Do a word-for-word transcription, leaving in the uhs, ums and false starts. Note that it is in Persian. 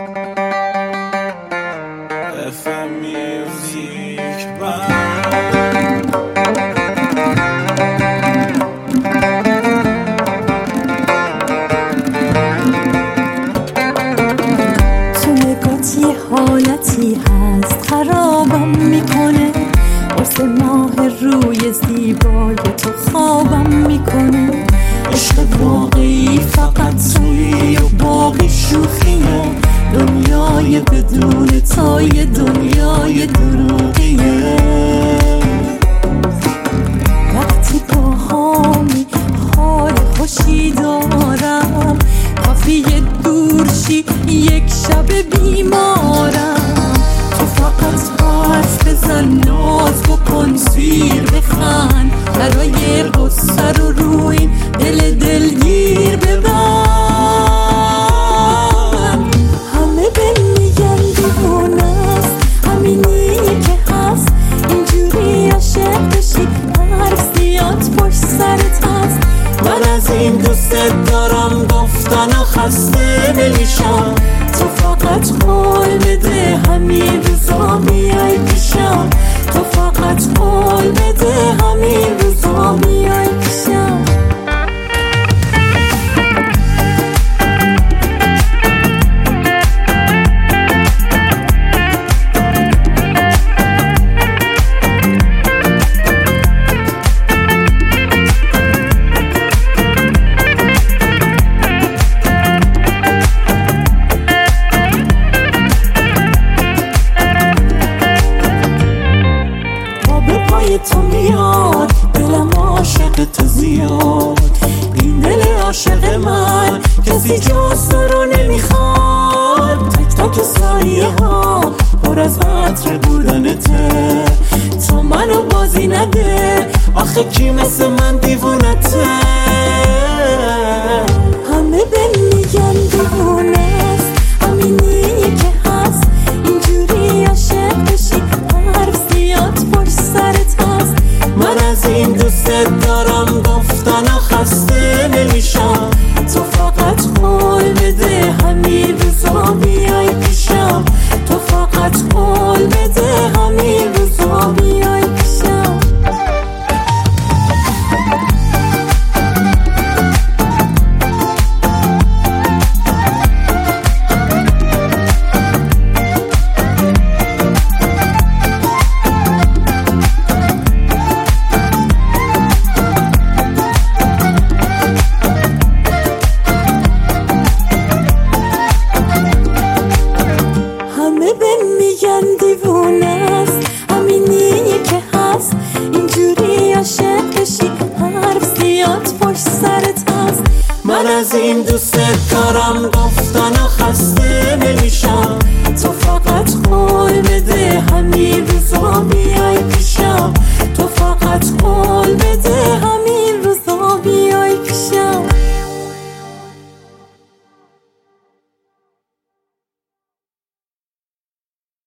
اف ام میوزیک تو نگات یه حالتی هست خرابم میکنه، واسه ماه روی زیبای تو خوابم میکنه. عشق واقعی فقط تویی و باقی شوخیه، دنیای بدون تو یه دنیای دروغیه. وقتی پاهامی حال خوشی دارم، کافیه دورشی یک شب بیمارم. تو فقط حرف بزن، ناز بکن، زیر بخند، برای قصه رو روی این دل دلگیر ببند. همه به میگن دیوونه است، همینی که هست، اینجوری عاشق بشی حرف زیاد پشت سرت هست. من از این دوست دارم گفتن و خسته نمیشم، تو فقط قول بده همین روزا میای پیشم، تو فقط قول بده همین روزا میای پیشم. تو میاد دلم عاشق تو زیاد، این دل عاشق من کسی جز تو رو نمیخواد. تک تک سایه ها پر از عطر بودنته، تو منو بازی نده، آخه کی مثل من دیوونته. همه به میگن دیوونه است، همینی که هست، اینجوری عاشق بشی حرف زیاد پشت سرت هست. من از این دوست دارم گفتن و خسته نمیشم، تو فقط قول بده همین روزا بیای پیشم، تو فقط قول بده همین روزا بیای پیشم. همه به میگن دیوونه است، همینی که هست، اینجوری عاشق بشی حرف زیاد پشت سرت هست. من از این دوست دارم گفتن و خسته